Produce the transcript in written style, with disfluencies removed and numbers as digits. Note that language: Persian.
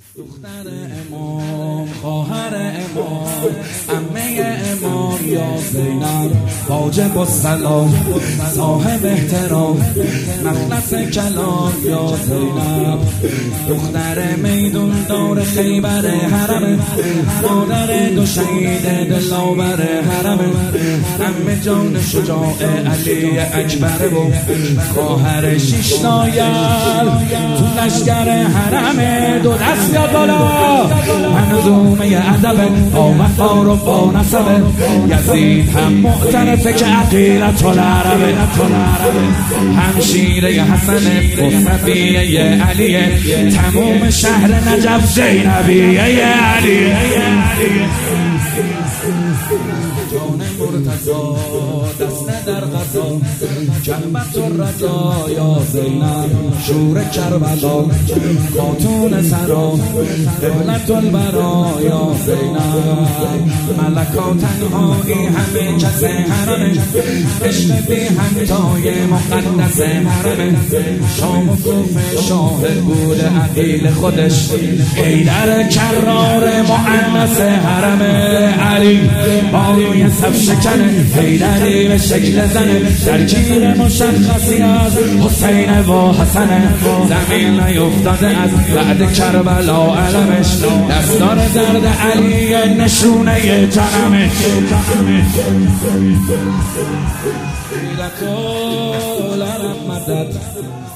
دختر امام، خواهر امام، عمه امام یا زینب، واجب السلام، صاحب احترام، مخلص کلام یا زینب. دختر میدون دار خیبر حرم، مادر دو شهید دلاور حرم، عمه جان شجاع علی اکبر و خواهر شش نایل تو لشکر حرم. دو دست یا بالا منظومه ادب با وفا و با نسب، یزید هم معترفه که عقیلت العرب، همشیره حسن مصطفیه علیه، تموم شهر نجف زینبیه علیه. جان مرتضا دست در غذا، جنبت الرضا یا زینب، شور کربلا، خاتون سرا، قبلت البرا یا زینب. ملکا تنهایی همه کس حرمه، عشق بی همتای مقدس حرمه. شام و کوفه شاهد بوده عقیل خودش، حیدر کرار مؤنث حرمه. علی باروی صف شکنه، حیدری به شکل زنه، ترکیب مشخصی از حسین و حسنه. زمین نیفتاده از بعد کربلا علمش، دستار درد علی نشونه جنمش. مدد